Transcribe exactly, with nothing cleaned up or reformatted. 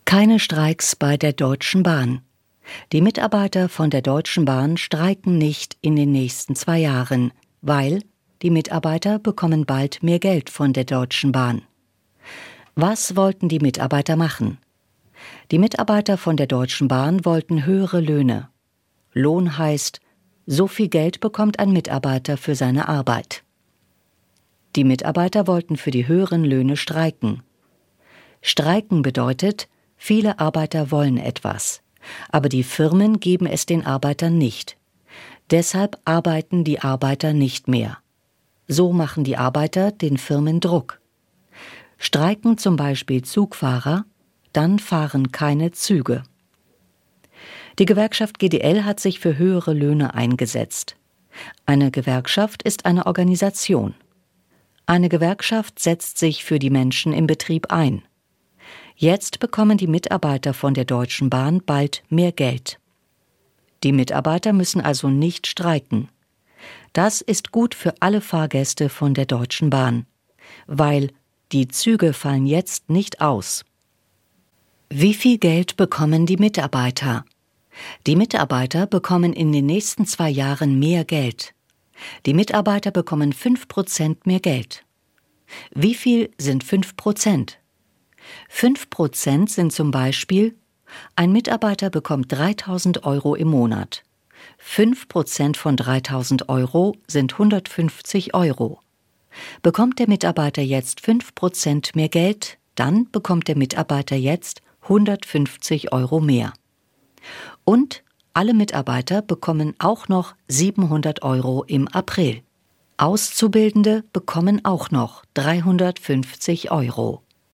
Keine Streiks bei der Deutschen Bahn. Die Mitarbeiter von der Deutschen Bahn streiken nicht in den nächsten zwei Jahren, weil die Mitarbeiter bekommen bald mehr Geld von der Deutschen Bahn. Was wollten die Mitarbeiter machen? Die Mitarbeiter von der Deutschen Bahn wollten höhere Löhne. Lohn heißt, so viel Geld bekommt ein Mitarbeiter für seine Arbeit. Die Mitarbeiter wollten für die höheren Löhne streiken. Streiken bedeutet, viele Arbeiter wollen etwas, aber die Firmen geben es den Arbeitern nicht. Deshalb arbeiten die Arbeiter nicht mehr. So machen die Arbeiter den Firmen Druck. Streiken zum Beispiel Zugfahrer, dann fahren keine Züge. Die Gewerkschaft G D L hat sich für höhere Löhne eingesetzt. Eine Gewerkschaft ist eine Organisation. Eine Gewerkschaft setzt sich für die Menschen im Betrieb ein. Jetzt bekommen die Mitarbeiter von der Deutschen Bahn bald mehr Geld. Die Mitarbeiter müssen also nicht streiken. Das ist gut für alle Fahrgäste von der Deutschen Bahn, weil die Züge fallen jetzt nicht aus. Wie viel Geld bekommen die Mitarbeiter? Die Mitarbeiter bekommen in den nächsten zwei Jahren mehr Geld. Die Mitarbeiter bekommen fünf Prozent mehr Geld. Wie viel sind fünf Prozent? fünf Prozent sind zum Beispiel, ein Mitarbeiter bekommt dreitausend Euro im Monat. fünf Prozent von dreitausend Euro sind hundertfünfzig Euro. Bekommt der Mitarbeiter jetzt fünf Prozent mehr Geld, dann bekommt der Mitarbeiter jetzt hundertfünfzig Euro mehr. Und alle Mitarbeiter bekommen auch noch siebenhundert Euro im April. Auszubildende bekommen auch noch dreihundertfünfzig Euro.